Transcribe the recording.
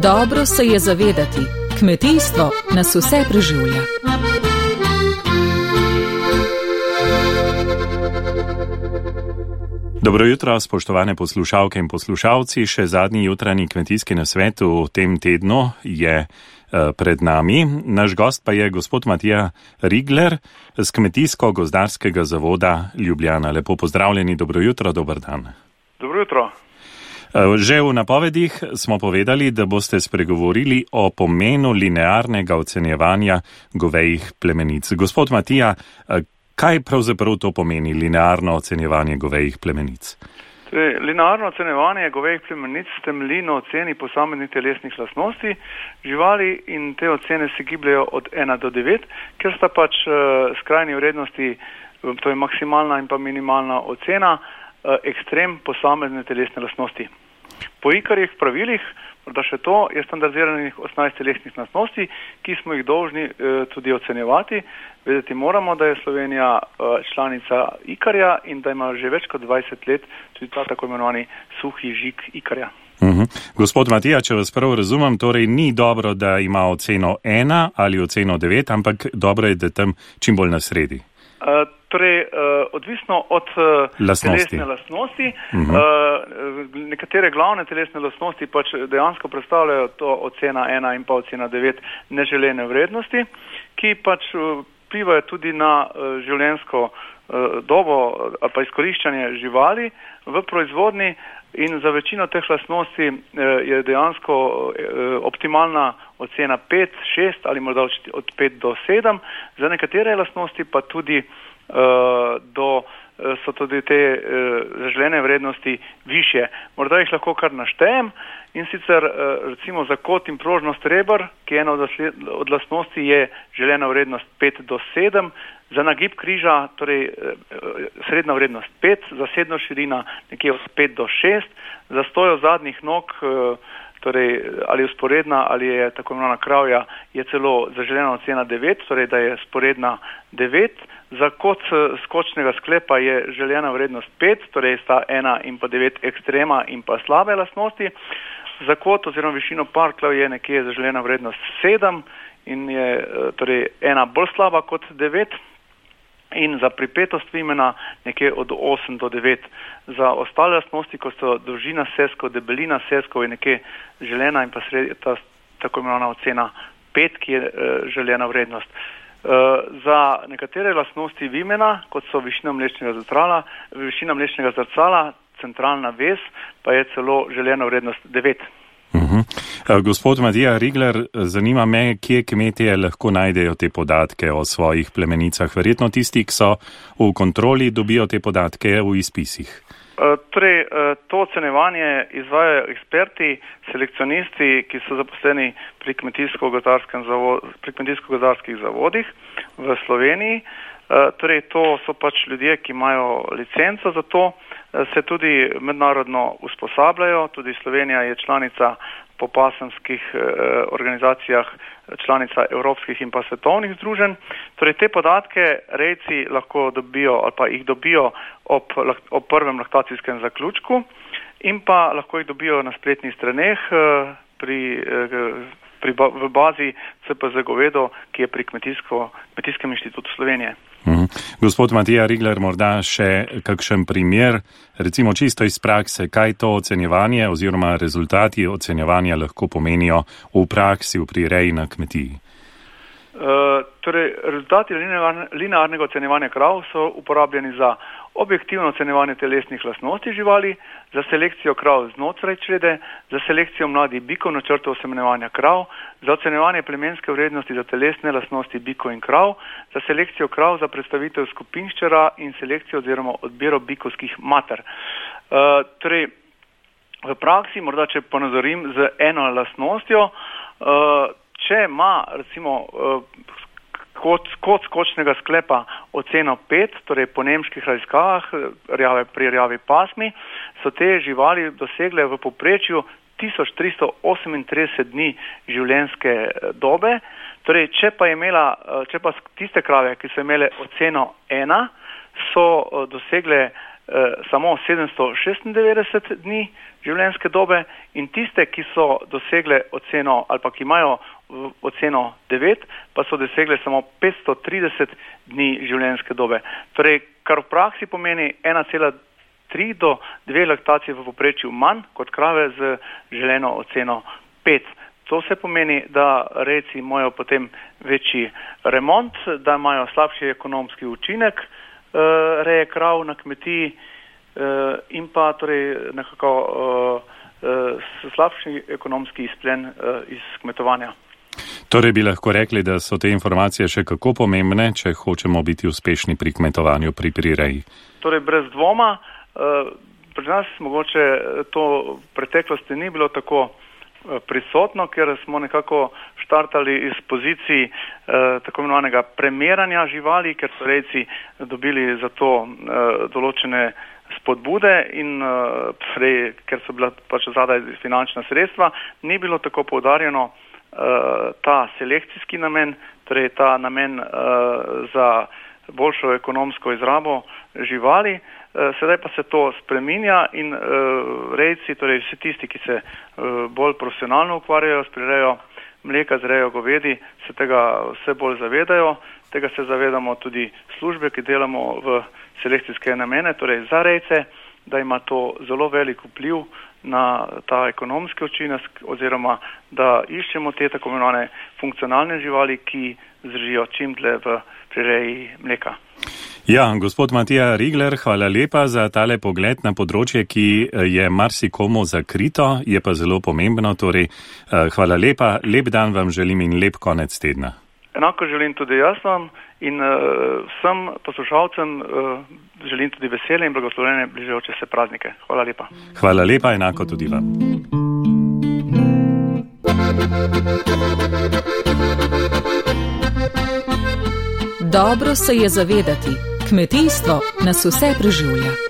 Dobro se je zavedati, kmetijstvo nas vse preživlja. Dobro jutro, spoštovane poslušalke in poslušalci. Še zadnji jutranji kmetijski nasvet v tem tednu je pred nami. Naš gost pa je gospod Matija Rigler z Kmetijsko-gozdarskega zavoda Ljubljana. Lepo pozdravljeni, dobro jutro, dober dan. Dobro jutro. Že v napovedih smo povedali, da boste spregovorili o pomenu linearnega ocenjevanja govejih plemenic. Gospod Matija, kaj pravzaprav to pomeni, linearno ocenjevanje govejih plemenic? Linearno ocenjevanje govejih plemenic temelji na oceni posameznih telesnih lastnosti živali in te ocene se gibljajo od 1 do 9, ker sta pač skrajni vrednosti, to je maksimalna in pa minimalna ocena, ekstrem posamezne telesne lastnosti. Po ICAR-jih pravilih, morda še to, je standardiziranih 18 telesnih lastnosti, ki smo jih dolžni tudi ocenjevati. Vedeti moramo, da je Slovenija članica ICAR-ja in da ima že več kot 20 let tudi ta tako imenovani suhi žig ICAR-ja. Gospod Matija, če vas prav razumem, torej ni dobro, da ima oceno 1 ali oceno 9, ampak dobro je, da tam čim bolj na sredi. Odvisno od telesne lastnosti, nekatere glavne telesne lastnosti pač dejansko predstavljajo to ocena 1 in pa ocena 9 neželene vrednosti, ki pač vplivajo tudi na življenjsko dobo ali pa izkoriščanje živali v proizvodni in za večino teh lastnosti je dejansko optimalna ocena 5, 6 ali morda od 5 do 7, za nekatere lastnosti pa tudi so tudi te zaželene vrednosti više. Morda jih lahko kar naštejem in sicer recimo za kot in prožnost reber, ki je ena od lastnosti, je želena vrednost 5 do 7, za nagib križa, torej srednja vrednost 5, za sedno širina nekje od 5 do 6, za stojo zadnjih nog, torej ali usporedna ali je tako imenovana kravja, je celo zaželena ocena 9, torej da je sporedna 9. Za kot skočnega sklepa je željena vrednost 5, torej sta 1 in pa 9 ekstrema in pa slabe lastnosti. Za kot oziroma višino parklov je nekje zaželjena vrednost 7 in je torej 1 bolj slaba kot 9. In za pripetost vimena nekje od 8 do 9. Za ostale lastnosti, ko so dolžina seskov, debelina seskov, je nekje želena in pa ta tako imenovana ocena 5, ki je željena vrednost. Za nekatere lastnosti vimena, kot so višina mlečnega zrcala, centralna vez, pa je celo željena vrednost 9. Gospod Matija Rigler, zanima me, kje kmetje lahko najdejo te podatke o svojih plemenicah. Verjetno tisti, ki so v kontroli, dobijo te podatke v izpisih. To ocenjevanje izvajajo eksperti, selekcionisti, ki so zaposleni pri kmetijsko-gozdarskih zavodih v Sloveniji. To so pač ljudje, ki imajo licenco za to, se tudi mednarodno usposabljajo. Tudi Slovenija je članica po pasemskih organizacijah, članica evropskih in pa svetovnih združenj. Te podatke rejci lahko dobijo ali pa jih dobijo ob prvem laktacijskem zaključku in pa lahko jih dobijo na spletnih straneh v bazi CPZ Govedo, ki je pri Kmetijskem inštitutu Slovenije. Gospod Matija Rigler, morda še kakšen primer, recimo čisto iz prakse, kaj to ocenjevanje oziroma rezultati ocenjevanja lahko pomenijo v praksi, v prireji na kmetiji? Rezultati linearnega ocenjevanja krav so uporabljeni za objektivno ocenjevanje telesnih lastnosti živali, za selekcijo krav znotraj črede, za selekcijo mladih bikov na načrtu osemenjevanja krav, za ocenjevanje plemenske vrednosti za telesne lastnosti bikov in krav, za selekcijo krav za predstavitev skupinščera in selekcijo oziroma odbiro bikovskih mater. V praksi, morda če ponazorim z eno lastnostjo, če ima recimo kot skočnega sklepa oceno 5, torej po nemških raziskavah pri rjavi pasmi, so te živali dosegle v povprečju 1338 dni življenjske dobe. Torej, če pa tiste krave, ki so imele oceno 1, so dosegle samo 796 dni življenjske dobe in tiste, ki so dosegle oceno ali pa ki imajo oceno 9, pa so dosegle samo 530 dni življenjske dobe. Torej, kar v praksi pomeni 1,3 do 2 laktacije v povprečju manj kot krave z želeno oceno 5. To se pomeni, da rejci imajo potem večji remont, da imajo slabši ekonomski učinek reje krav na kmetiji in pa torej nekako slabši ekonomski izplen iz kmetovanja. Torej bi lahko rekli, da so te informacije še kako pomembne, če hočemo biti uspešni pri kmetovanju, pri prireji. Torej brez dvoma, pri nas mogoče to v preteklosti ni bilo tako prisotno, ker smo nekako štartali iz pozicij tako imenovanega premeranja živali, ker so rejci dobili za to določene spodbude in ker so bila pač zadaj finančna sredstva, ni bilo tako poudarjeno ta selekcijski namen, torej ta namen za boljšo ekonomsko izrabo živali. Sedaj pa se to spreminja in rejci, torej vsi tisti, ki se bolj profesionalno ukvarjajo s prirejo mleka, z rejo govedi, se tega vse bolj zavedajo. Tega se zavedamo tudi službe, ki delamo v selekcijske namene, torej za rejce, da ima to zelo velik vpliv na ta ekonomski učinek oziroma da iščemo te tako imenovane funkcionalne živali, ki zdržijo čim dlje v prireji mleka. Ja, gospod Matija Rigler, hvala lepa za tale pogled na področje, ki je marsikomu zakrito, je pa zelo pomembno. Torej, hvala lepa, lep dan vam želim in lep konec tedna. Enako želim tudi jaz vam in vsem poslušalcem želim tudi veselje in blagoslovljene bližajoče se praznike. Hvala lepa. Hvala lepa, enako tudi vam. Dobro se je zavedati, kmetijstvo nas vse preživlja.